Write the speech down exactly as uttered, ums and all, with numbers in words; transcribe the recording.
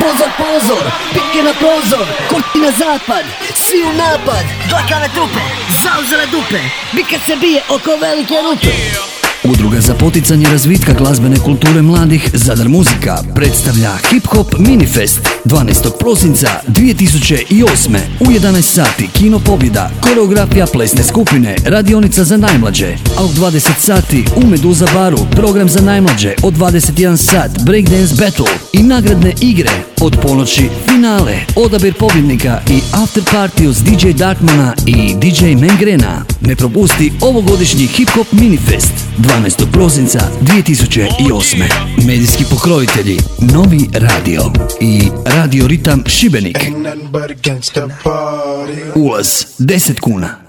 Pozor, pozor, pike na prozor, kurti na zapad, svi u napad, dlakave trupe, zauzele dupe, bika se bije oko velike rupe. Udruga za poticanje razvitka glazbene kulture mladih Zadar Muzika predstavlja Hip Hop Minifest dvanaestog prosinca dvije tisuće osme u jedanaest sati Kino Pobjeda, koreografija plesne skupine, radionica za najmlađe, a u dvadeset sati u Meduza baru program za najmlađe, od dvadeset jedan sat Breakdance Battle i nagradne igre, od ponoći finale, odabir pobjednika i after party uz D J Darkmana i D J Mengrena. Ne propusti ovogodišnji Hip Hop Minifest dvanaestog prosinca dvije tisuće osme. Medijski pokrovitelji Novi Radio i Radio Ritam Šibenik. Ulaz deset kuna.